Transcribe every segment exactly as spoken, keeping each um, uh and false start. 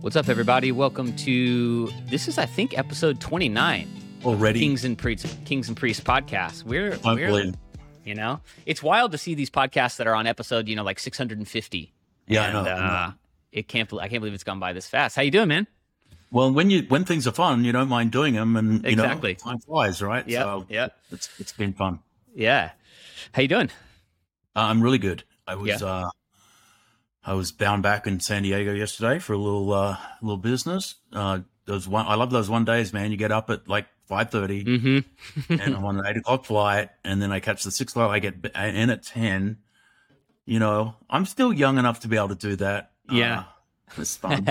What's up, everybody? Welcome to this is, I think, episode twenty-nine. Already, Kings and Priests, Kings and Priests podcast. We're, I we're, believe. you know, it's wild to see these podcasts that are on episode, you know, like six hundred fifty. Yeah, and, I know. Uh, I know. It can't. I can't believe it's gone by this fast. How you doing, man? Well, when you when things are fun, you don't mind doing them, and you Exactly. know, time flies, right? Yeah, So yeah, it's it's been fun. yeah. How you doing? Uh, I'm really good. I was Yeah. uh, I was bound back in San Diego yesterday for a little uh, little business. Uh, those one I love those one days, man. You get up at like five thirty, Mm-hmm. and I'm on an eight o'clock flight, and then I catch the six flight. I get b- in at ten. You know, I'm still young enough to be able to do that. Yeah. Uh, it's fun.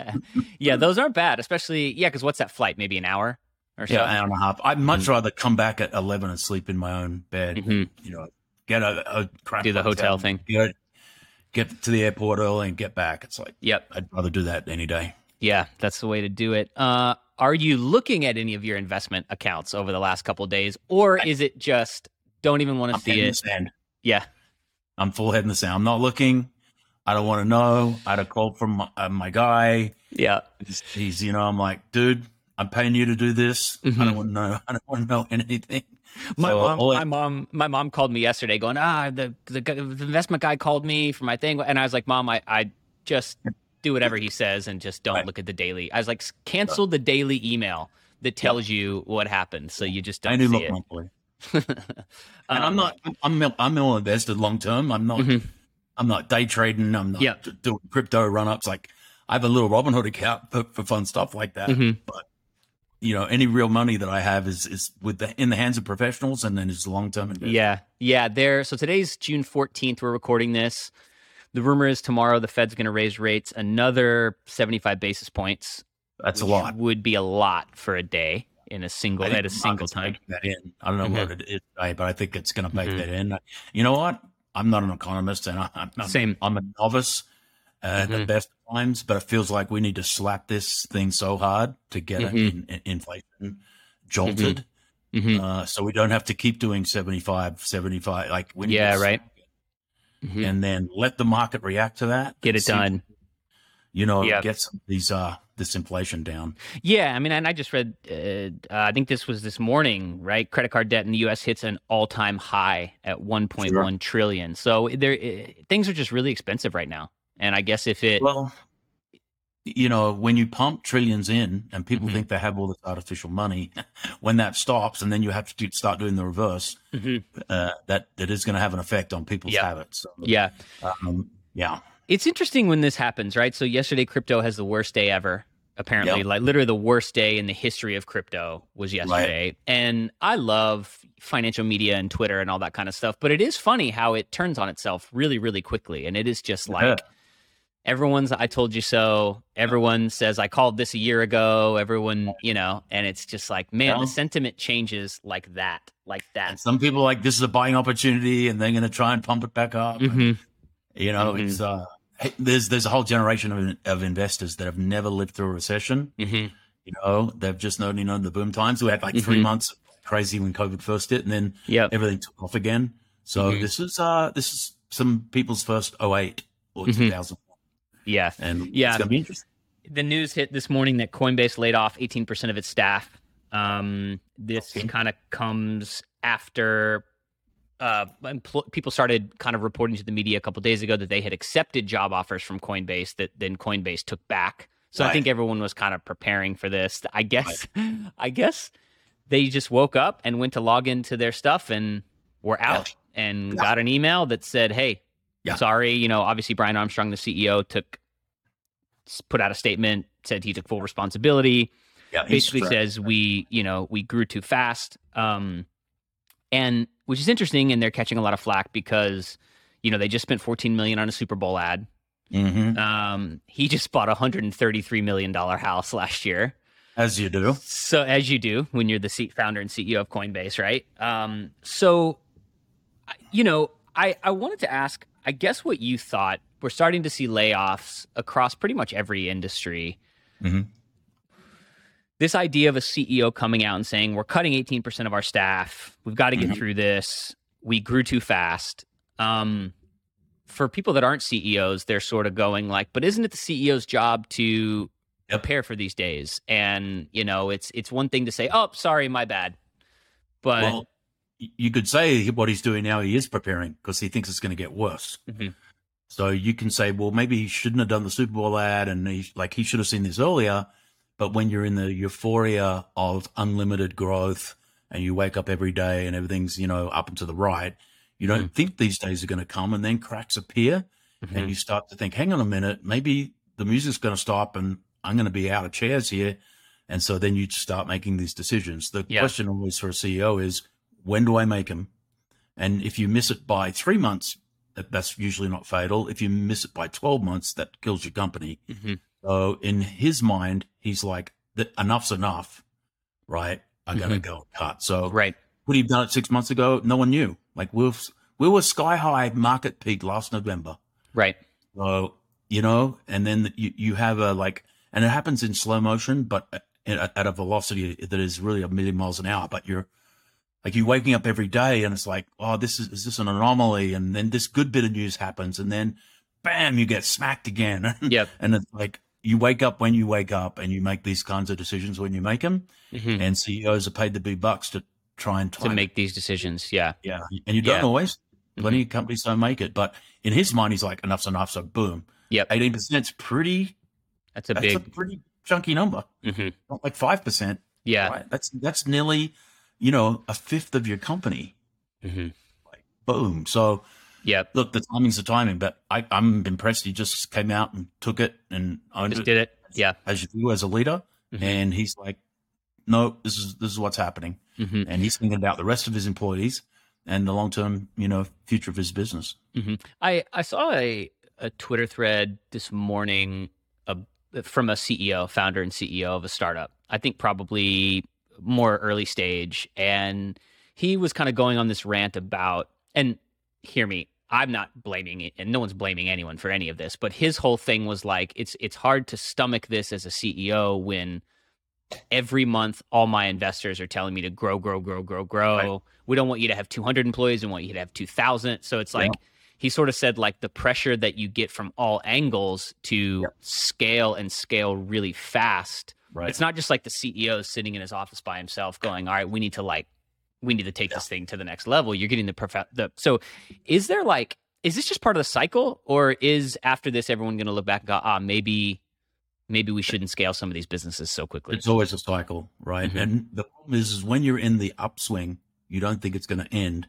Yeah, those aren't bad, especially yeah. Because what's that flight? Maybe an hour or so. Yeah, an hour and a half. I'd much rather come back at eleven and sleep in my own bed. Mhm. You know, get a, a crap Do the hotel hotel thing. Get, get to the airport early and get back. It's like, Yep. I'd rather do that any day. Yeah, that's the way to do it. Uh, are you looking at any of your investment accounts over the last couple of days, or is it just don't even want to I'm see head in the it? sand. Yeah, I'm full head in the sand. I'm not looking. I don't want to know. I had a call from my, uh, my guy. yeah, He's, he's, you know, I'm like, dude, I'm paying you to do this. I Mhm. don't want to know. I don't want to know anything. My So, mom, all I- my mom, my mom called me yesterday, going, ah, the the, guy- the investment guy called me for my thing, and I was like, Mom, I, I just do whatever he says and just don't Right. look at the daily. I was like, cancel the daily email that tells you what happened, so you just I don't do see look it. monthly. Um, And I'm not. I'm. I'm all invested long term. I'm not. Mhm. I'm not day trading. I'm not Yeah. d- doing crypto run ups. Like I have a little Robinhood account for, for fun stuff like that. Mhm. But you know, any real money that I have is is with the in the hands of professionals, and then it's long term investment. Yeah, yeah. There. So today's June fourteenth. We're recording this. The rumor is tomorrow the Fed's going to raise rates another seventy-five basis points. That's a which lot. Would be a lot for a day in a single I think at a the single market's time. baking that in. I don't know Mhm. what it is, today, but I think it's going to bake Mhm. that in. You know what? I'm not an economist, and I, I'm not, Same. I'm a novice uh, at the Mhm. best of times. But it feels like we need to slap this thing so hard to get it Mhm. in, in, inflation jolted. Mhm. Uh, so we don't have to keep doing seventy-five, seventy-five. Like we need Yeah, to right. s- Mhm. and then let the market react to that. Get and it see, done. You know, Yeah. get some of these uh this inflation down. Yeah, I mean, and I just read. Uh, uh, I think this was this morning, right? Credit card debt in the U S hits an all-time high at one point one trillion. So there, uh, things are just really expensive right now. And I guess if it, Well, you know, when you pump trillions in and people Mhm. think they have all this artificial money, when that stops and then you have to do, start doing the reverse, Mhm. uh, that that is going to have an effect on people's Yeah. habits. So, yeah, um, yeah. it's interesting when this happens, right? So yesterday, crypto has the worst day ever. Apparently, Yep. like literally the worst day in the history of crypto was yesterday. And I love financial media and Twitter and all that kind of stuff. But it is funny how it turns on itself really, really quickly. And it is just like Yeah. everyone's I told you so. Everyone says I called this a year ago. Everyone, you know, and it's just like, man, Yeah. the sentiment changes like that, like And that. some people are like, this is a buying opportunity, and they're going to try and pump it back up. Mhm. You know, Mhm. it's uh, hey, there's there's a whole generation of of investors that have never lived through a recession. Mhm. You know, they've just known, you know, the boom times. We had like three Mhm. months crazy when COVID first hit, and then Yep. everything took off again. So Mhm. this is uh this is some people's first oh eight or Mhm. two thousand, Yeah. and Yeah. it's gonna be interesting. The news hit this morning that Coinbase laid off eighteen percent of its staff. Um, this Okay. kind of comes after uh, empl- people started kind of reporting to the media a couple days ago that they had accepted job offers from Coinbase that then Coinbase took back. So I Right. think everyone was kind of preparing for this. I guess, I guess they just woke up and went to log into their stuff and were out and Yeah. got an email that said, "Hey, Yeah. sorry, you know, obviously Brian Armstrong, the C E O, took put out a statement, said he took full responsibility. Yeah, he's Basically stressed. says we, you know, we grew too fast." Um, and which is interesting, and they're catching a lot of flack because, you know, they just spent fourteen million dollars on a Super Bowl ad. Mhm. Um, he just bought a one hundred thirty-three million dollars house last year. As you do. So as you do when you're the C- founder and C E O of Coinbase, right? Um, so, I- you know, I, I wanted to ask, I guess what you thought, we're starting to see layoffs across pretty much every industry. Mhm. This idea of a C E O coming out and saying, we're cutting eighteen percent of our staff. We've got to get Mhm. through this. We grew too fast. Um, for people that aren't C E Os, they're sort of going like, but isn't it the C E O's job to Yep. prepare for these days. And, you know, it's it's one thing to say, oh, sorry, my bad. But Well, y- you could say what he's doing now, he is preparing because he thinks it's going to get worse. Mhm. So you can say, well, maybe he shouldn't have done the Super Bowl ad, and he, like he should have seen this earlier. But when you're in the euphoria of unlimited growth and you wake up every day and everything's, you know, up and to the right, you don't Mhm. think these days are going to come, and then cracks appear Mhm. and you start to think, hang on a minute, maybe the music's going to stop and I'm going to be out of chairs here. And so then you start making these decisions. The Yeah. question always for a C E O is, when do I make them? And if you miss it by three months, that, that's usually not fatal. If you miss it by twelve months, that kills your company. Mhm. So in his mind, he's like, enough's enough, right? I got to Mhm. go and cut. So Right. would he have done it six months ago? No one knew. Like we were, we were sky high market peak last November. Right. So, you know, and then you, you have a like, and it happens in slow motion, but at, at a velocity that is really a million miles an hour. But you're like, you're waking up every day and it's like, oh, this is, is this an anomaly? And then this good bit of news happens and then bam, you get smacked again. Yep. And it's like, you wake up when you wake up and you make these kinds of decisions when you make them. Mhm. And C E Os are paid the big bucks to try and To time it. make these decisions. Yeah. Yeah. And you don't Yeah. always. Plenty of companies don't make it. But in his mind, he's like, enough's enough. So boom. Yep. eighteen percent is pretty, That's a that's big. a pretty chunky number. Mhm. Not like five percent. Yeah. Right? That's, that's nearly, you know, a fifth of your company. Mhm. Like, boom. So Yep. look, the timing's the timing, but I, I'm impressed. He just came out and took it and owned Just it did it. Yeah. as you do as a leader. Mhm. And he's like, no, this is, this is what's happening. Mhm. And he's thinking about the rest of his employees and the long-term, you know, future of his business. Mhm. I I saw a a Twitter thread this morning uh, from a C E O, founder and C E O of a startup. I think probably more early stage, and he was kind of going on this rant about. And hear me, I'm not blaming it, and no one's blaming anyone for any of this. But his whole thing was like, it's it's hard to stomach this as a C E O when every month all my investors are telling me to grow, grow, grow, grow, grow. Right. We don't want you to have two hundred employees. We want you to have two thousand. So it's like, Yeah. he sort of said like the pressure that you get from all angles to Yep. scale and scale really fast. Right. It's not just like the C E O sitting in his office by himself going, all right, we need to like, we need to take Yeah. this thing to the next level. You're getting the perfect, the, so is there like, is this just part of the cycle, or is after this, everyone going to look back and go, ah, maybe, maybe we shouldn't scale some of these businesses so quickly? It's always a cycle, right? Mhm. And the problem is, is when you're in the upswing, you don't think it's going to end,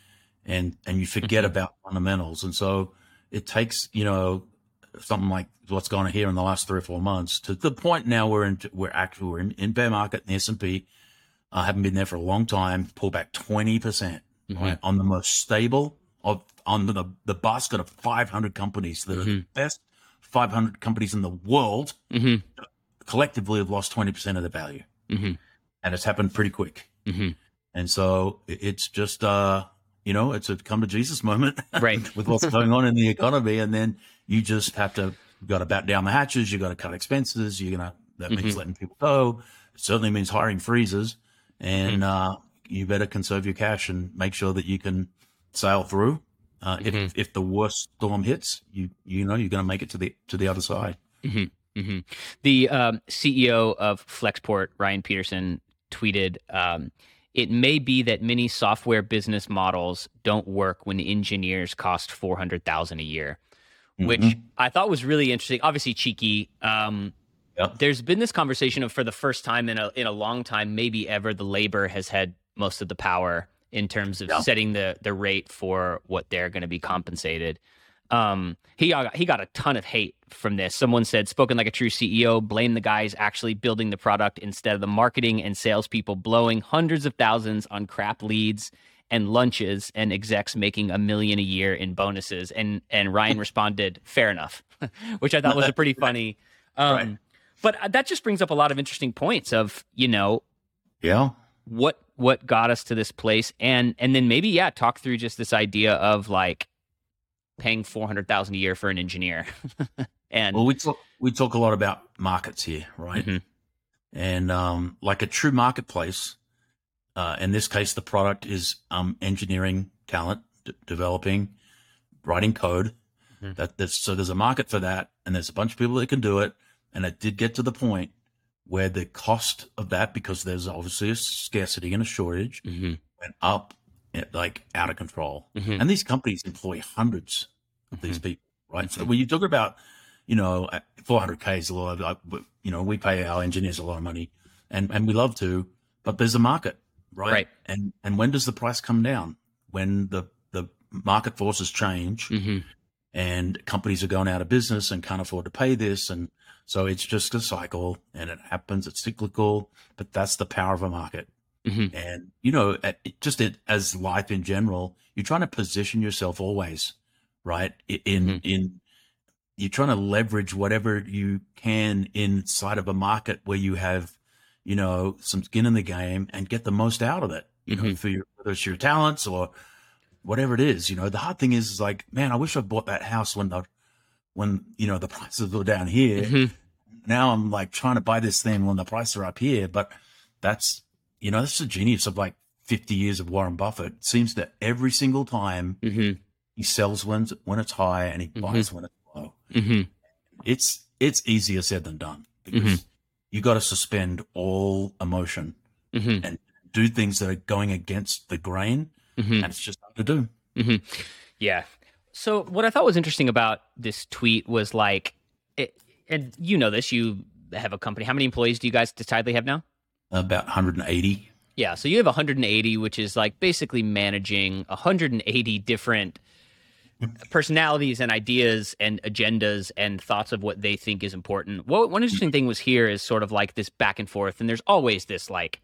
and and you forget Mhm. about fundamentals. And so it takes, you know, something like what's gone on here in the last three or four months to the point now we're in, we're actually we're in, in bear market in the S and P. I haven't been there for a long time. Pull back twenty percent, Mhm. right, on the most stable of on the the basket of five hundred companies that are the Mhm. best five hundred companies in the world. Mhm. Collectively have lost twenty percent of their value, Mhm. and it's happened pretty quick. Mhm. And so it- it's just, uh, you know, it's a come to Jesus moment, Right. with what's going on in the economy. And then you just have to, you got to bat down the hatches. You got to cut expenses. You're going to, that means Mhm. letting people go. It certainly means hiring freezes, and, Mm-hmm. uh, you better conserve your cash and make sure that you can sail through. Uh, Mhm. if, if the worst storm hits, you, you know, you're going to make it to the, to the other side. Mhm. Mhm. The um, C E O of Flexport, Ryan Peterson, tweeted, um, it may be that many software business models don't work when engineers cost four hundred thousand dollars a year, which Mhm. I thought was really interesting. Obviously cheeky. Um, Yep. there's been this conversation of, for the first time in a in a long time, maybe ever, the labor has had most of the power in terms of Yeah. setting the the rate for what they're going to be compensated. Um, he got, he got a ton of hate from this. Someone said, spoken like a true C E O, blame the guys actually building the product instead of the marketing and salespeople blowing hundreds of thousands on crap leads and lunches and execs making a million a year in bonuses. And and Ryan responded, fair enough, which I thought was a pretty funny. Um, Right. But that just brings up a lot of interesting points of, you know, Yeah. what what got us to this place, and and then maybe yeah, talk through just this idea of like paying four hundred thousand a year for an engineer. And Well, we talk we talk a lot about markets here, right? Mhm. And um, like a true marketplace, uh, in this case, the product is um, engineering talent, d- developing, writing code. Mhm. That there's, so there's a market for that, and there's a bunch of people that can do it, and it did get to the point where the cost of that, because there's obviously a scarcity and a shortage, Mm-hmm. went up eh, like out of control. Mm-hmm. And these companies employ hundreds of these Mm-hmm. people, right? Mm-hmm. So when you talk about, you know, four hundred K is a lot of, like, you know, we pay our engineers a lot of money, and, and we love to, but there's a market, right? Right. And and when does the price come down? When the, the market forces change, Mm-hmm. and companies are going out of business and can't afford to pay this. And so it's just a cycle, and it happens. It's cyclical, but that's the power of a market. Mm-hmm. And, you know, it, just it, as life in general, you're trying to position yourself always, right? In, Mm-hmm. in, you're trying to leverage whatever you can inside of a market where you have, you know, some skin in the game and get the most out of it, you Mm-hmm. know, for your, whether it's your talents or whatever it is. You know, the hard thing is, is like, man, I wish I bought that house when the, when, you know, the prices were down here. Mm-hmm. Now I'm like trying to buy this thing when the prices are up here. But that's, you know, that's the genius of like fifty years of Warren Buffett. It seems that every single time Mm-hmm. he sells when, when it's high, and he Mm-hmm. buys when it's low. Mm-hmm. It's, it's easier said than done, because Mm-hmm. you got to suspend all emotion Mm-hmm. and do things that are going against the grain. Mm-hmm. And it's just hard to do. Mm-hmm. Yeah. So what I thought was interesting about this tweet was like, it, and you know this, you have a company. How many employees do you guys decidedly have now? About one hundred eighty. Yeah. So you have one hundred eighty, which is like basically managing one hundred eighty different personalities and ideas and agendas and thoughts of what they think is important. Well, one interesting thing was here is sort of like this back and forth. And there's always this like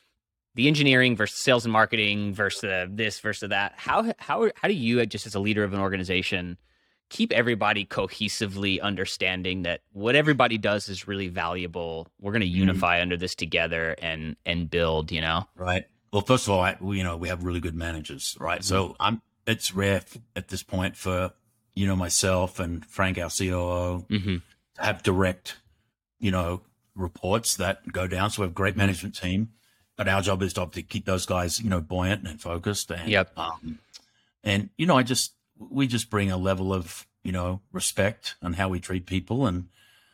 the engineering versus sales and marketing versus the, this versus that. How, how, how do you, just as a leader of an organization, keep everybody cohesively understanding that what everybody does is really valuable? We're going to unify mm-hmm. under this together and, and build, you know? Right. Well, first of all, I, we, you know, we have really good managers, right? Mm-hmm. So I'm, it's rare at this point for, you know, myself and Frank, our C O O, mm-hmm. to have direct, you know, reports that go down. So we have a great management team, but our job is to keep those guys, you know, buoyant and focused. And, yep. um, and, you know, I just, we just bring a level of, you know, respect on how we treat people. And,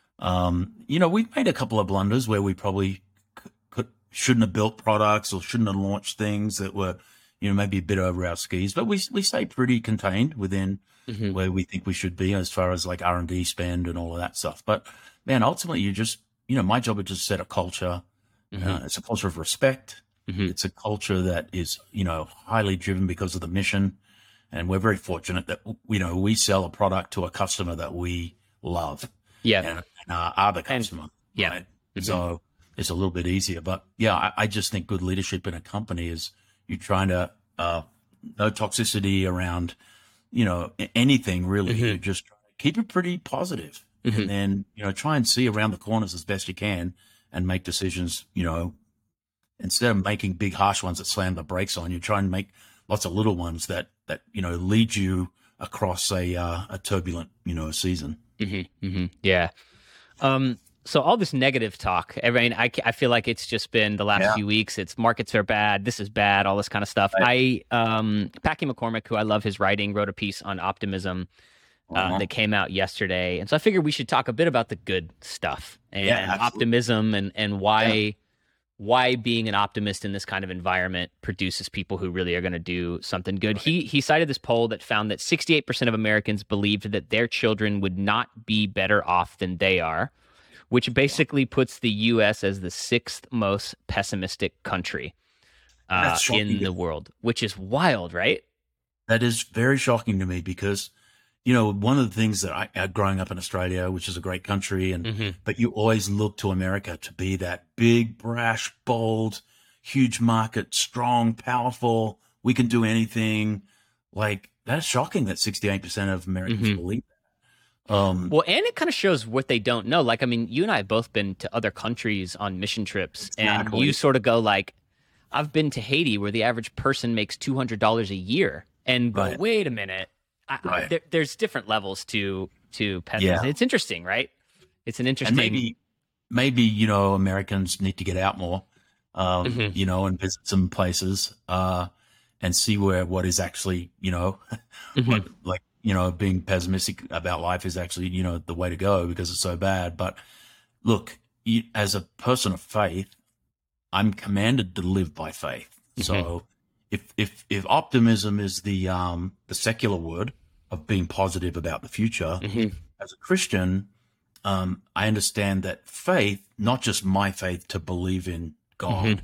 um, you know, we've made a couple of blunders where we probably could, shouldn't have built products or shouldn't have launched things that were, you know, maybe a bit over our skis, but we we stay pretty contained within mm-hmm. where we think we should be as far as like R and D spend and all of that stuff. But man, ultimately, you just, you know, my job is just set a culture. Mm-hmm. Uh, it's a culture of respect. Mm-hmm. It's a culture that is, you know, highly driven because of the mission. And we're very fortunate that, you know, we sell a product to a customer that we love. Yeah. And, and uh, are the customer. And, yeah. Right? Mm-hmm. So it's a little bit easier. But yeah, I, I just think good leadership in a company is, you're trying to, uh, no toxicity around, you know, anything really. Mm-hmm. You just keep it pretty positive. Mm-hmm. And then, you know, try and see around the corners as best you can and make decisions, you know, instead of making big harsh ones that slam the brakes on you, try and make lots of little ones that, that, you know, lead you across a, uh, a turbulent, you know, season. Mm-hmm. Mm-hmm. Yeah. Um, So all this negative talk, I mean, I, I feel like it's just been the last yeah. few weeks. It's markets are bad. This is bad. All this kind of stuff. Right. I, um, Packy McCormick, who I love his writing, wrote a piece on optimism uh, uh-huh. that came out yesterday. And so I figured we should talk a bit about the good stuff and yeah, optimism and, and why, yeah. why being an optimist in this kind of environment produces people who really are going to do something good. Right. He, he cited this poll that found that sixty-eight percent of Americans believed that their children would not be better off than they are, which basically puts the U S as the sixth most pessimistic country uh, in the world, which is wild, right? That is very shocking to me because, you know, one of the things that I, uh, growing up in Australia, which is a great country, and mm-hmm. but you always look to America to be that big, brash, bold, huge market, strong, powerful, we can do anything. Like, that's shocking that sixty-eight percent of Americans mm-hmm. believe that. Um, well, and it kind of shows what they don't know. Like, I mean, you and I have both been to other countries on mission trips, exactly. and you sort of go like, I've been to Haiti where the average person makes two hundred dollars a year, and go, right. wait a minute. I, right. I, there, there's different levels to, to pessimism. Yeah. It's interesting, right? It's an interesting. And maybe, maybe, you know, Americans need to get out more, um, mm-hmm. you know, and visit some places, uh, and see where, what is actually, you know, mm-hmm. what, like, you know, being pessimistic about life is actually, you know, the way to go because it's so bad. But look, you, as a person of faith, I'm commanded to live by faith. Mm-hmm. So if if if optimism is the um the secular word of being positive about the future, mm-hmm. as a Christian, um, I understand that faith, not just my faith to believe in God, mm-hmm.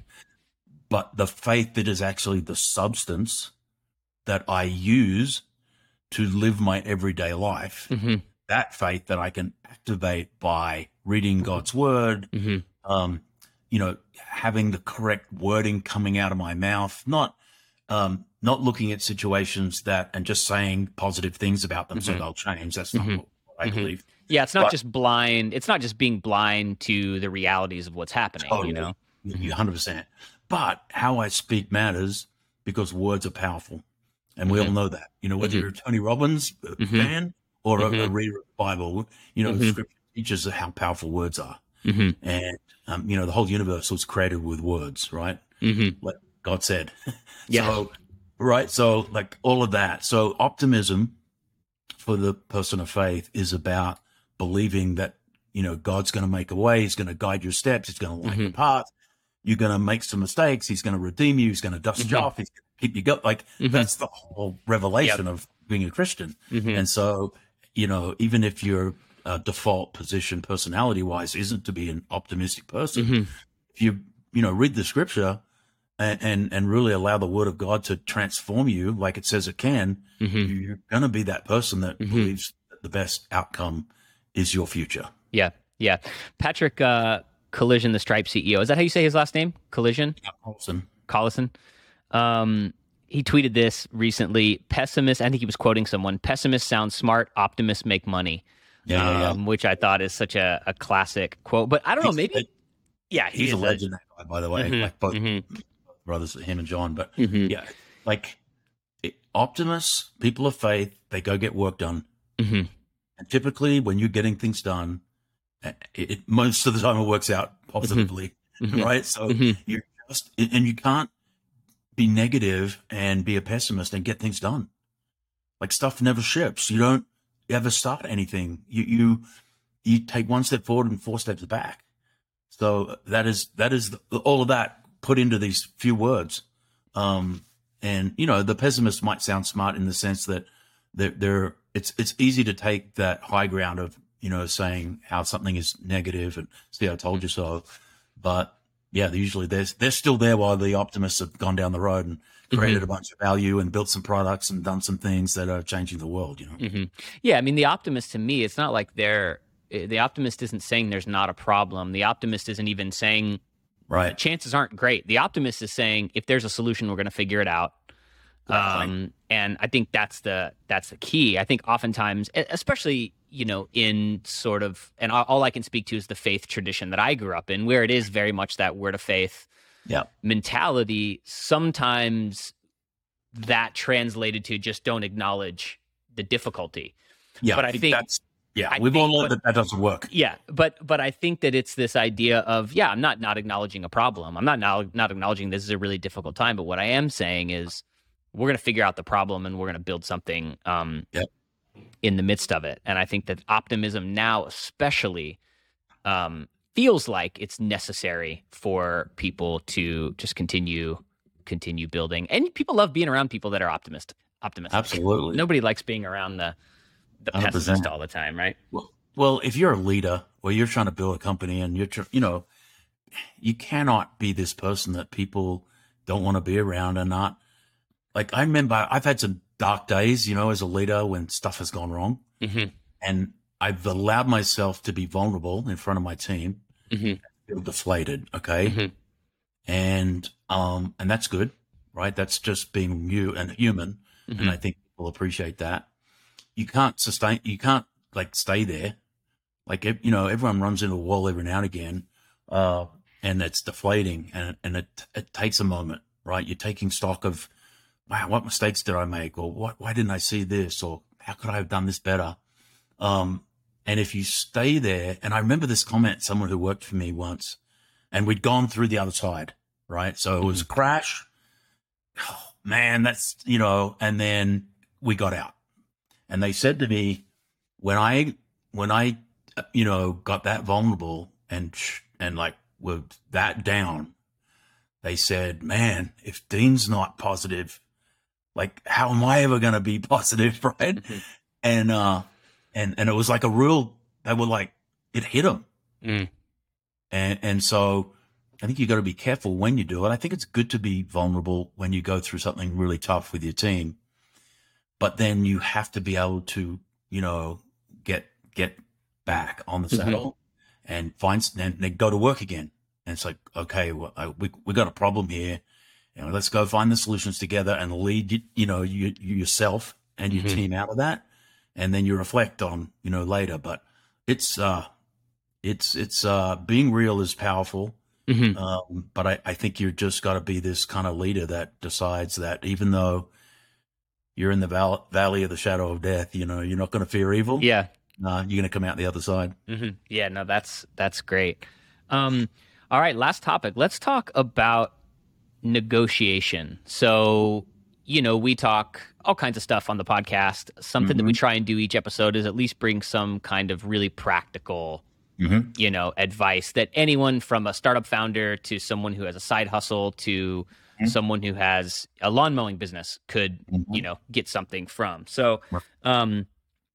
but the faith that is actually the substance that I use to live my everyday life, mm-hmm. that faith that I can activate by reading God's word, mm-hmm. um, you know, having the correct wording coming out of my mouth, not um, not looking at situations that and just saying positive things about them mm-hmm. so they'll change. That's not mm-hmm. what I mm-hmm. believe. Yeah, it's not but, just blind. It's not just being blind to the realities of what's happening, totally, you know? one hundred percent. But how I speak matters because words are powerful. And we mm-hmm. all know that. You know, whether mm-hmm. you're a Tony Robbins mm-hmm. fan or mm-hmm. a, a reader of the Bible, you know, mm-hmm. Scripture teaches how powerful words are. Mm-hmm. And, um, you know, the whole universe was created with words, right? Mm-hmm. Like God said. Yeah. So, right. So, like all of that. So, optimism for the person of faith is about believing that, you know, God's going to make a way. He's going to guide your steps. He's going to light mm-hmm. your path. You're going to make some mistakes. He's going to redeem you. He's going to dust mm-hmm. you off. He's going to keep you going. Like mm-hmm. that's the whole revelation yep. of being a Christian. Mm-hmm. And so, you know, even if your uh, default position personality wise isn't to be an optimistic person, mm-hmm. if you, you know, read the scripture and, and, and really allow the word of God to transform you like it says it can, mm-hmm. you're going to be that person that mm-hmm. believes that the best outcome is your future. Yeah. Yeah. Patrick, uh, Collision, the Stripe C E O. Is that how you say his last name? Collision? Yeah, Collison. Collison. Um, he tweeted this recently. Pessimist, I think he was quoting someone. Pessimists sound smart, optimists make money. Yeah, um, yeah, yeah. Which I thought is such a, a classic quote. But I don't know, maybe. A, yeah, he's a legend, that guy, by the way. Mm-hmm, like both mm-hmm. brothers, him and John. But mm-hmm. yeah, like it, optimists, people of faith, they go get work done. Mm-hmm. And typically, when you're getting things done, It, it, most of the time it works out positively, mm-hmm. right? So mm-hmm. you're just, and you can't be negative and be a pessimist and get things done. Like stuff never ships. You don't ever start anything. You, you, you take one step forward and four steps back. So that is, that is the, all of that put into these few words. Um, and you know, the pessimist might sound smart in the sense that they're, they're it's, it's easy to take that high ground of, you know, saying how something is negative and see, I told you so. But yeah, usually they're, they're still there while the optimists have gone down the road and created mm-hmm. a bunch of value and built some products and done some things that are changing the world, you know? Mm-hmm. Yeah. I mean, the optimist to me, it's not like they're, the optimist isn't saying there's not a problem. The optimist isn't even saying right. chances aren't great. The optimist is saying if there's a solution, we're going to figure it out. Right. Um, and I think that's the, that's the key. I think oftentimes, especially, you know, in sort of, and all I can speak to is the faith tradition that I grew up in, where it is very much that word of faith yeah. mentality. Sometimes that translated to just don't acknowledge the difficulty. Yeah, but I think that's, yeah, I we've think, all learned that that doesn't work. Yeah, but but I think that it's this idea of, yeah, I'm not not acknowledging a problem. I'm not now not acknowledging this is a really difficult time. But what I am saying is we're going to figure out the problem and we're going to build something um, yep. in the midst of it. And I think that optimism now especially um, feels like it's necessary for people to just continue continue building. And people love being around people that are optimist, optimistic. Absolutely. Nobody likes being around the, the pessimist all the time, right? Well, well, if you're a leader or you're trying to build a company and you're, tr- you know, you cannot be this person that people don't want to be around and not. Like, I remember I've had some dark days, you know, as a leader when stuff has gone wrong. Mm-hmm. And I've allowed myself to be vulnerable in front of my team, mm-hmm. feel deflated. Okay. Mm-hmm. And, um, and that's good, right? That's just being you and human. Mm-hmm. And I think people appreciate that. You can't sustain, you can't like stay there. Like, you know, everyone runs into a wall every now and again, uh, and it's deflating and, and it, it takes a moment, right? You're taking stock of, wow, what mistakes did I make? Or what, why didn't I see this? Or how could I have done this better? Um, and if you stay there, and I remember this comment, someone who worked for me once, and we'd gone through the other side, right? So it was a crash. Oh, man, that's, you know, and then we got out. And they said to me, when I, when I, you know, got that vulnerable, and sh- and like were that down. They said, "Man, if Dean's not positive, like how am I ever going to be positive?" Right? Mm-hmm. And uh, and and it was like a real. They were like, it hit them, Mm. and and so I think you got to be careful when you do it. I think it's good to be vulnerable when you go through something really tough with your team, but then you have to be able to, you know, get get back on the saddle mm-hmm. and find and then go to work again. And it's like, okay, well, I, we we got a problem here. You know, let's go find the solutions together and lead, you know, you, you yourself and your mm-hmm. team out of that, and then you reflect on, you know, later. But it's uh, it's it's uh, being real is powerful. Mm-hmm. Um, but I, I think you've just got to be this kind of leader that decides that even though you're in the val- valley of the shadow of death, you know, you're not going to fear evil. Yeah. Uh, you're going to come out the other side. Mm-hmm. Yeah, no, that's, that's great. Um, all right. Last topic. Let's talk about negotiation. So, you know, we talk all kinds of stuff on the podcast. Something mm-hmm. that we try and do each episode is at least bring some kind of really practical Mm-hmm. you know, advice that anyone from a startup founder to someone who has a side hustle to mm-hmm. someone who has a lawn mowing business could, mm-hmm. you know, get something from. So um,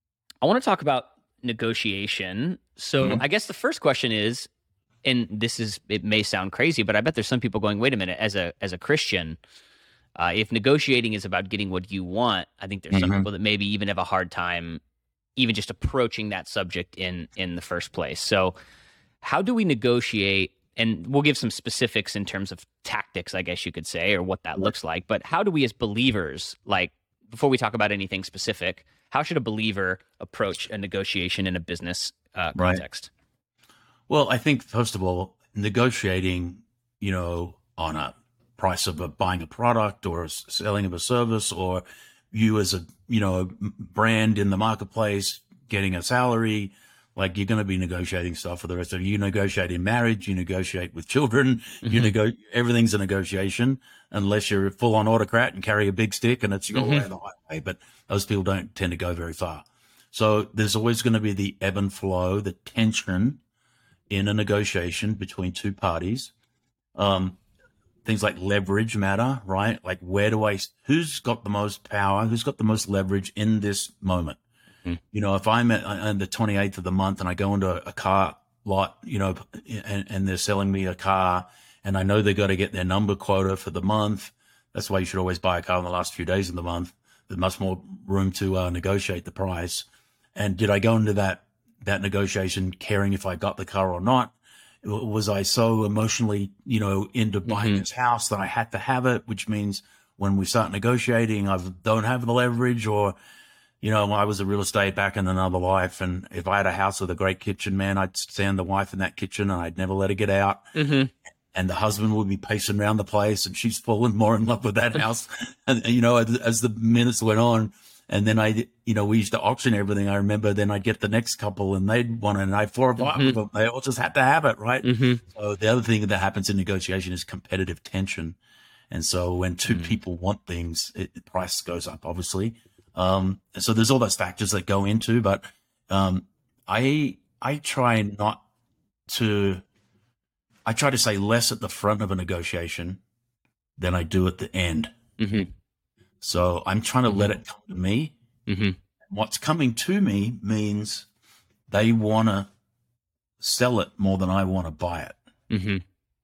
I want to talk about negotiation. So mm-hmm. I guess the first question is, and this is, it may sound crazy, but I bet there's some people going, wait a minute, as a, as a Christian, uh, if negotiating is about getting what you want, I think there's mm-hmm. some people that maybe even have a hard time even just approaching that subject in in the first place. So how do we negotiate? And we'll give some specifics in terms of tactics, I guess you could say, or what that looks like. But how do we as believers, like before we talk about anything specific, how should a believer approach a negotiation in a business uh, context? Right. Well, I think, first of all, negotiating, you know, on a price of a, buying a product or a selling of a service, or you as a, you know, a brand in the marketplace, getting a salary, like you're going to be negotiating stuff for the rest of you. You negotiate in marriage, you negotiate with children, mm-hmm. you nego- everything's a negotiation unless you're a full on autocrat and carry a big stick and it's your mm-hmm. way the highway. But those people don't tend to go very far. So there's always going to be the ebb and flow, the tension in a negotiation between two parties. Um, Things like leverage matter, right? Like where do I, who's got the most power? Who's got the most leverage in this moment? Mm. You know, if I'm at, on the twenty-eighth of the month and I go into a car lot, you know, and, and they're selling me a car and I know they got to get their number quota for the month. That's why you should always buy a car in the last few days of the month. There's much more room to uh, negotiate the price. And did I go into that, that negotiation caring if I got the car or not? Was I so emotionally, you know, into buying mm-hmm. this house that I had to have it, which means when we start negotiating, I don't have the leverage, or, you know, I was a real estate back in another life. And if I had a house with a great kitchen, man, I'd stand the wife in that kitchen and I'd never let her get out. Mm-hmm. And the husband would be pacing around the place and she's fallen more in love with that house. And, you know, as, as the minutes went on, and then I, you know, we used to auction everything. I remember then I'd get the next couple and they'd want it, and I four or five mm-hmm. of them. They all just had to have it, right? Mm-hmm. So the other thing that happens in negotiation is competitive tension. And so when two mm-hmm. people want things, it, the price goes up, obviously. Um, and so there's all those factors that go into, but um, I I try not to, I try to say less at the front of a negotiation than I do at the end. Mm-hmm. So I'm trying to mm-hmm. let it come to me. Mm-hmm. What's coming to me means they want to sell it more than I want to buy it. Mm-hmm.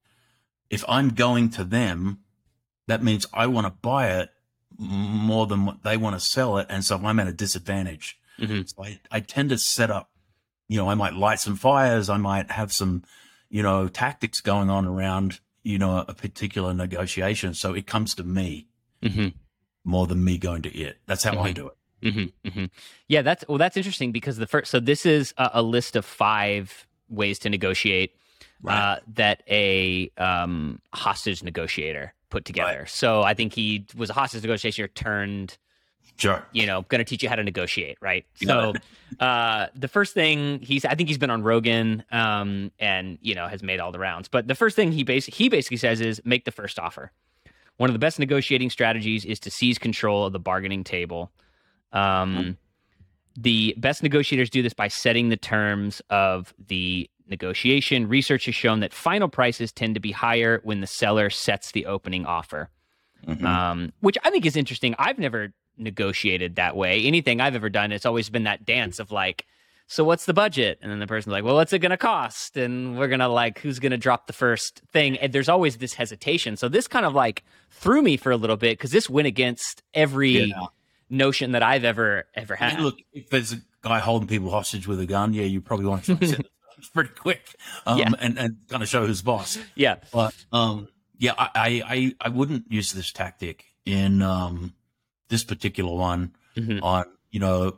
If I'm going to them, that means I want to buy it more than what they want to sell it. And so I'm at a disadvantage. Mm-hmm. So I, I tend to set up, you know, I might light some fires. I might have some, you know, tactics going on around, you know, a particular negotiation. So it comes to me. Mm-hmm. more than me going to it. That's how mm-hmm. I do it. Mm-hmm. Mm-hmm. Yeah, that's well. That's interesting because the first. So this is a, a list of five ways to negotiate right. uh, that a um, hostage negotiator put together. Right. So I think he was a hostage negotiator turned. Sure. You know, going to teach you how to negotiate, right? So uh, the first thing he's, I think he's been on Rogan um, and you know has made all the rounds. But the first thing he basically he basically says is make the first offer. One of the best negotiating strategies is to seize control of the bargaining table. Um, the best negotiators do this by setting the terms of the negotiation. Research has shown that final prices tend to be higher when the seller sets the opening offer, mm-hmm. um, which I think is interesting. I've never negotiated that way. Anything I've ever done, it's always been that dance of like, so what's the budget? And then the person's like, well, what's it going to cost? And we're going to like, who's going to drop the first thing? And there's always this hesitation. So this kind of like threw me for a little bit because this went against every yeah. notion that I've ever, ever had. I mean, look, if there's a guy holding people hostage with a gun, yeah, you probably want to try and set it pretty quick um, yeah. and, and kind of show who's boss. Yeah. But um, yeah, I, I, I wouldn't use this tactic in um, this particular one mm-hmm. on, you know,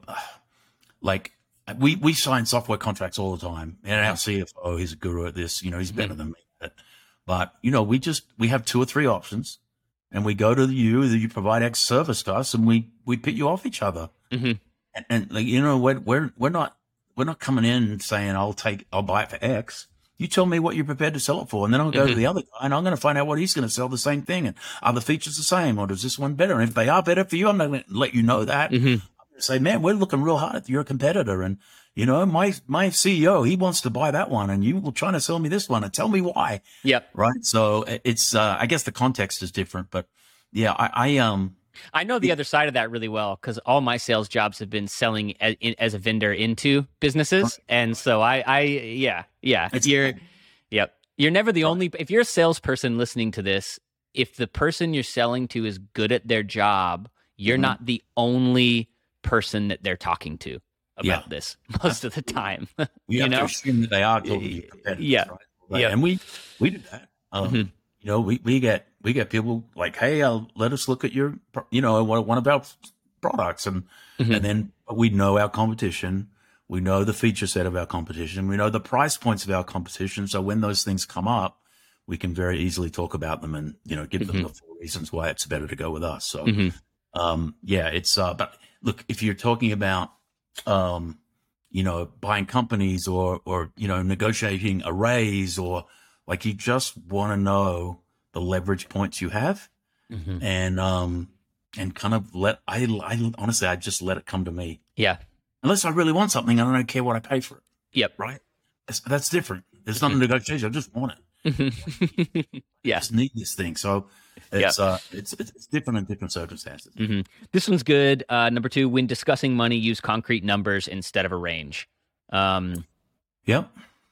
like we, we sign software contracts all the time. And our C F O, he's a guru at this, you know, he's better mm-hmm. than me at it. But, you know, we just, we have two or three options and we go to you, you provide X service to us and we, we pit you off each other. Mm-hmm. And, and like, you know, we're, we're, we're not, we're not coming in and saying, I'll take, I'll buy it for X. You tell me what you're prepared to sell it for, and then I'll go mm-hmm. to the other guy, and I'm going to find out what he's going to sell the same thing. And are the features the same, or does this one better? And if they are better for you, I'm not going to let you know that. Mm-hmm. I'm going to say, man, we're looking real hard at your competitor, and you know, my my C E O, he wants to buy that one, and you were trying to sell me this one, and tell me why. Yep. Right. So it's, uh, I guess the context is different, but yeah, I, I um. I know the other side of that really well because all my sales jobs have been selling as, as a vendor into businesses, right. and so I, I, yeah, yeah, it's you're. Yep. You're never the only, if you're a salesperson listening to this, if the person you're selling to is good at their job, you're mm-hmm. not the only person that they're talking to about yeah. this most of the time. You, you have know? to assume that they are totally competitive. Yeah. Right? Right. Yeah. And we, we do that. Um, mm-hmm. You know, we, we get, we get people like, hey, uh, let us look at your, you know, one, one of our products. And, mm-hmm. and then we know our competition. We know the feature set of our competition. We know the price points of our competition. So when those things come up, we can very easily talk about them and, you know, give mm-hmm. them the four reasons why it's better to go with us. So, mm-hmm. um, yeah, it's, uh, but look, if you're talking about, um, you know, buying companies or, or, you know, negotiating a raise or like you just want to know the leverage points you have mm-hmm. and, um, and kind of let, I, I honestly, I just let it come to me. Yeah. Unless I really want something, I don't care what I pay for it. Yep. Right? It's, that's different. It's not a negotiation. I just want it. Yeah. I just need this thing. So it's, yep. uh, it's, it's different in different circumstances. Mm-hmm. This one's good. Uh, number two, when discussing money, use concrete numbers instead of a range. Um, yep.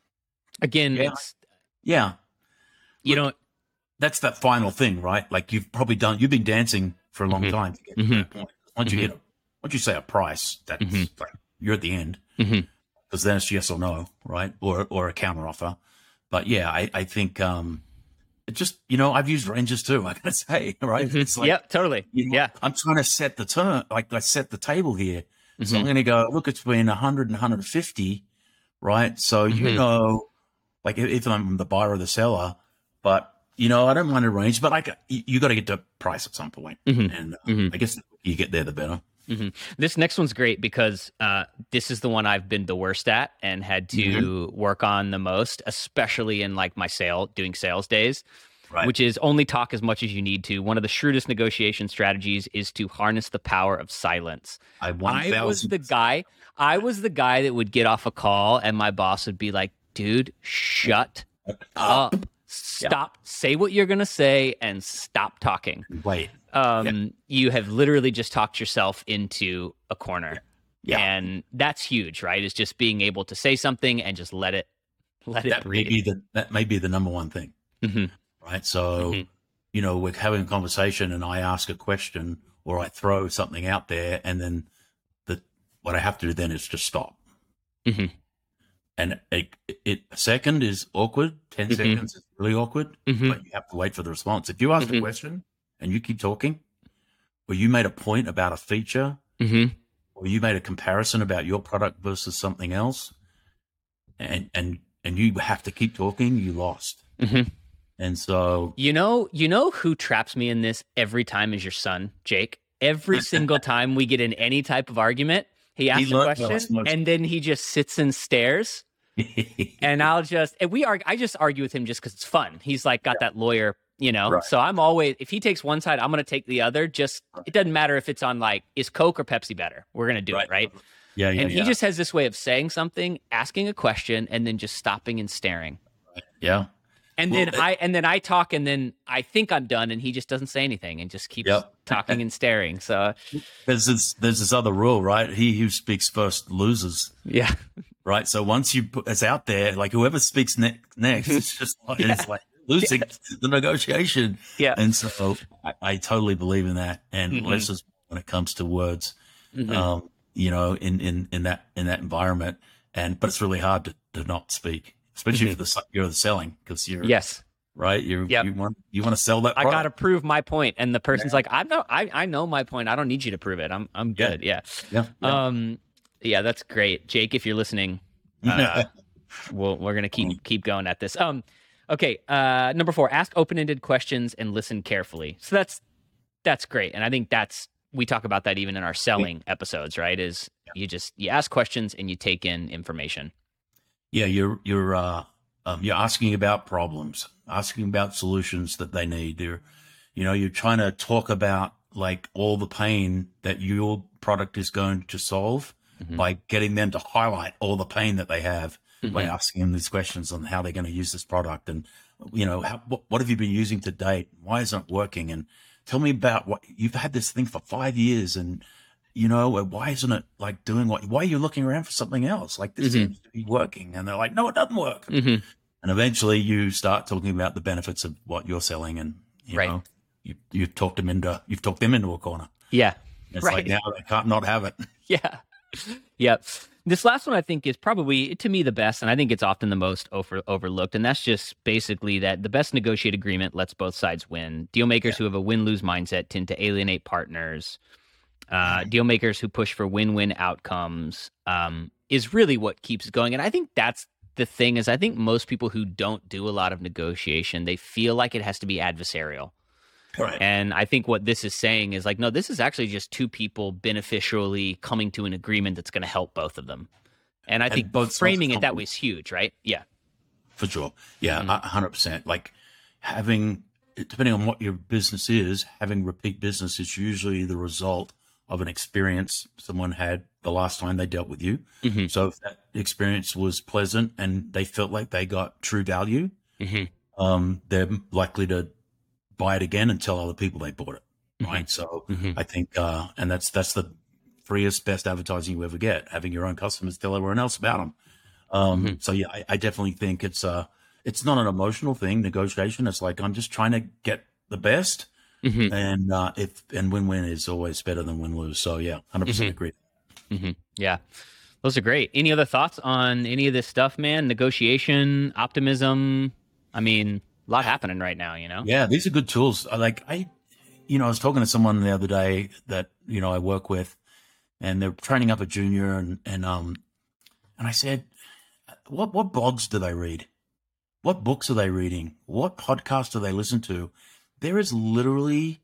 Again, yeah. it's, yeah. You Look, know, that's that final thing, right? Like you've probably done, you've been dancing for a long mm-hmm. time to get mm-hmm. to that point. Once mm-hmm. you get a Once you say a price, that's mm-hmm. like you're at the end because mm-hmm. then it's yes or no, right? Or or a counter offer. But yeah, I, I think um, it just, you know, I've used ranges too, I gotta say, right? Mm-hmm. It's like, yep, totally. You know, yeah. I'm trying to set the turn, like I set the table here. Mm-hmm. So I'm going to go, look, it's between one hundred and one hundred fifty, right? So, mm-hmm. you know, like if I'm the buyer or the seller, but, you know, I don't mind a range, but I got, you, you got to get to price at some point. Mm-hmm. And uh, mm-hmm. I guess you get there, the better. Mm-hmm. This next one's great because uh, this is the one I've been the worst at and had to mm-hmm. work on the most, especially in like my sale, doing sales days, right. which is only talk as much as you need to. One of the shrewdest negotiation strategies is to harness the power of silence. I, I was the guy, I was the guy that would get off a call and my boss would be like, dude, shut up. Stop, yeah. say what you're going to say and stop talking. Wait. Um, yeah. You have literally just talked yourself into a corner. Yeah. And that's huge, right? Is just being able to say something and just let it, let it that breathe. May be the, that may be the number one thing, mm-hmm. right? So, mm-hmm. you know, we're having a conversation and I ask a question or I throw something out there and then the, what I have to do then is just stop. Mm-hmm. And it, it, a second is awkward. ten mm-hmm. seconds is really awkward, mm-hmm. but you have to wait for the response. If you ask mm-hmm. a question and you keep talking, or you made a point about a feature, mm-hmm. or you made a comparison about your product versus something else, and and and you have to keep talking, you lost. Mm-hmm. And so, you know, you know who traps me in this every time is your son, Jake. Every single time we get in any type of argument, he asks he a question, and then he just sits and stares. And I'll just, and we argue, I just argue with him just because it's fun. He's like got yeah. that lawyer, you know, right. so I'm always, if he takes one side, I'm going to take the other. Just, it doesn't matter if it's on like, is Coke or Pepsi better? We're going to do right. it, right? Yeah, yeah, And he yeah. just has this way of saying something, asking a question, and then just stopping and staring. Yeah. And Well, then it- I and then I talk, and then I think I'm done, and he just doesn't say anything and just keeps Yep. talking and staring. So There's this there's this other rule, right? He who speaks first loses, yeah, right? So once you put it's out there, like whoever speaks ne- next, it's just like, Yeah. it's like losing the negotiation. yeah, And so I, I totally believe in that. And Mhm. less is when it comes to words, Mhm. um, you know, in, in, in that in that environment. And but it's really hard to, to not speak, especially Mhm. for the you're the selling because you're yes. right. You Yep. you want you want to sell that. I Product. got to prove my point, and the person's like, "I know, I, I know my point. I don't need you to prove it. I'm, I'm Yeah. good." Yeah. Yeah. yeah. Um. Yeah, that's great, Jake. If you're listening, uh, we'll, we're gonna keep keep going at this. Um. Okay. Uh. Number four: ask open-ended questions and listen carefully. So that's that's great, and I think that's we talk about that even in our selling episodes, right? Is you just you ask questions and you take in information. Yeah, you're you're uh, um, you're asking about problems, asking about solutions that they need. You're, you know, you're trying to talk about like all the pain that your product is going to solve Mhm. by getting them to highlight all the pain that they have by Mhm. asking them these questions on how they're going to use this product and you know how, what, what have you been using to date? Why isn't it working? And tell me about what you've had this thing for five years and. You know, why isn't it like doing what? Why are you looking around for something else? Like this Mhm. seems to be working, and they're like, no, it doesn't work. Mhm. And eventually, you start talking about the benefits of what you're selling, and you Right. know, you you've talked them into you've talked them into a corner. Yeah. It's Right. like now they can't not have it. Yeah. Yep. This last one I think is probably to me the best, and I think it's often the most over, overlooked. And that's just basically that the best negotiated agreement lets both sides win. Deal makers who have a win-lose mindset tend to alienate partners. Uh, deal makers who push for win-win outcomes um, is really what keeps going. And I think that's the thing is I think most people who don't do a lot of negotiation, they feel like it has to be adversarial. Right. And I think what this is saying is like, no, this is actually just two people beneficially coming to an agreement that's going to help both of them. And I And think both sides framing it come- that way is huge, right? Yeah. For sure. Yeah, Mhm. a hundred percent. Like having, depending on what your business is, having repeat business is usually the result of an experience someone had the last time they dealt with you. Mhm. So if that experience was pleasant and they felt like they got true value, Mhm. um, they're likely to buy it again and tell other people they bought it. Right. Mhm. So Mhm. I think, uh, and that's, that's the freest, best advertising you ever get, having your own customers tell everyone else about them. Um, Mhm. so yeah, I, I definitely think it's, uh, it's not an emotional thing, negotiation. It's like, I'm just trying to get the best. Mhm. And, uh, if, and win-win is always better than win-lose. So yeah, one hundred percent Mhm. agree. Mhm. Yeah. Those are great. Any other thoughts on any of this stuff, man? Negotiation, optimism. I mean, a lot happening right now, you know? Yeah, these are good tools. I like, I, you know, I was talking to someone the other day that, you know, I work with and they're training up a junior and, and, um, and I said, what, what blogs do they read? What books are they reading? What podcasts do they listen to? There is literally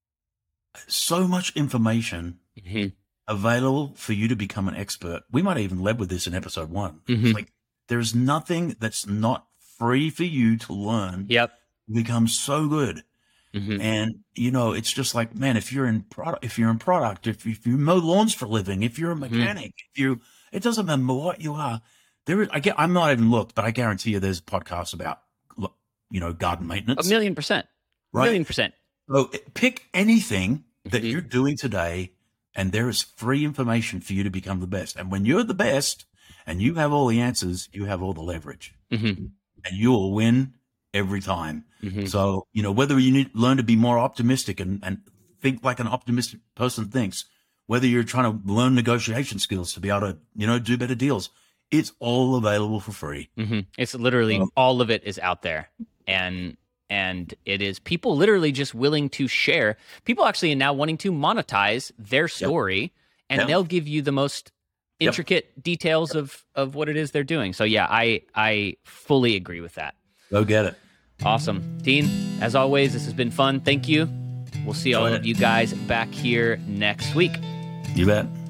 so much information Mhm. available for you to become an expert. We might have even led with this in episode one. Mhm. It's like there's nothing that's not free for you to learn. Yep. Become so good. Mhm. And you know, it's just like, man, if you're in product, if you're in product, if, if you mow lawns for a living, if you're a mechanic, if you, it doesn't matter what you are. There is, I get, I'm not even looked, but I guarantee you, there's podcasts about, you know, garden A maintenance. million percent. A Right. million percent. So pick anything that Mhm. you're doing today, and there is free information for you to become the best. And when you're the best, and you have all the answers, you have all the leverage, Mhm. and you will win every time. Mhm. So, you know, whether you need learn to be more optimistic and, and think like an optimistic person thinks, whether you're trying to learn negotiation skills to be able to, you know, do better deals, it's all available for free. Mhm. It's literally Um, all of it is out there, and and it is people literally just willing to share. People actually are now wanting to monetize their story, and Yep. they'll give you the most Yep. intricate details of of what it is they're doing. So yeah, I I fully agree with that. Go get it. Awesome, Dean. As always, this has been fun. Thank you. We'll see all Enjoyed of it. you guys back here next week. You bet.